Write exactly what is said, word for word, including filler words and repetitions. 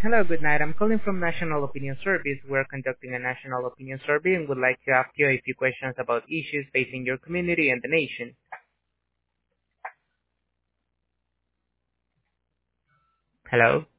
Hello, good night. I'm calling from National Opinion Service. We're conducting a national opinion survey and would like to ask you a few questions about issues facing your community and the nation. Hello?